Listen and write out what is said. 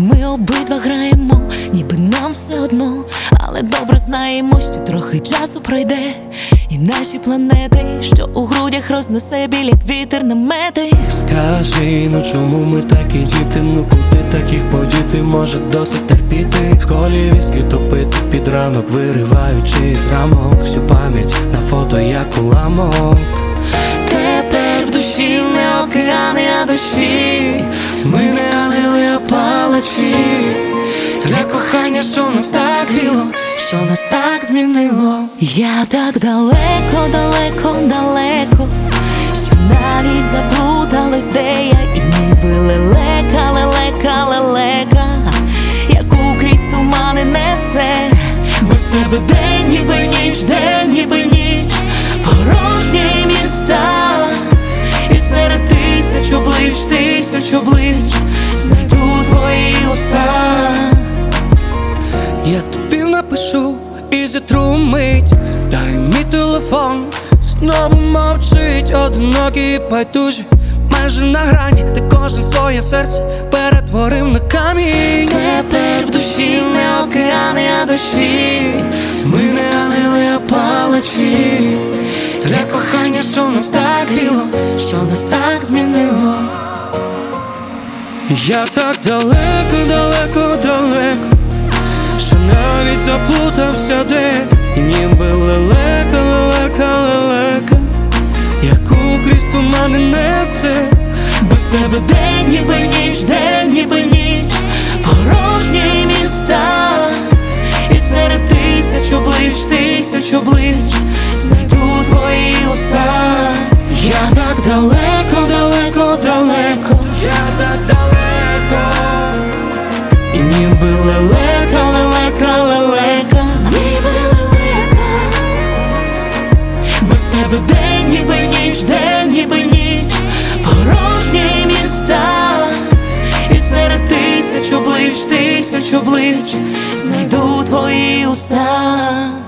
Ми обидва граємо, ніби нам все одно, але добре знаємо, що трохи часу пройде, і наші планети, що у грудях рознесе біль, як вітер намети. Скажи, ну чому ми такі діти? Ну куди таких подіти? Може досить терпіти? В колі віскі топити під ранок, вириваючи з рамок всю пам'ять на фото, як уламок. Тепер в душі не океани, а дощі. Ми не ангели, а палачі. Для кохання, що нас так гріло, що нас так змінило. Я так далеко, далеко, далеко, що навіть заплуталась, де я. І ніби лелека, лелека, лелека, яку крізь тумани несе. Без тебе день ніби ніч, день ніби ніч, порожні міста. І серед тисяч облич знайду твої уста. Я тобі напишу і зітру мить. Дай мій телефон, знову мовчить. Одинокий і байдужі, майже на грані, де кожен своє серце перетворив на камінь. Тепер в душі не океани, а дощі. Ми не ангели, а палачі. Для кохання, що нас так гріло, що нас так змінило. Я так далеко, далеко, далеко, що навіть заплутався де. І ніби лелека, лелека, лелека, яку крізь тумани несе. Без тебе день ніби ніч, день ніби ніч, порожні міста. І серед тисяч облич знайду твої уста. Я так далеко, далеко, далеко, Я так далеко, і ніби лелека, лелека, лелека, ніби лелека. Без тебе день ніби ніч, день ніби ніч, порожні міста. І серед тисяч облич знайду твої уста.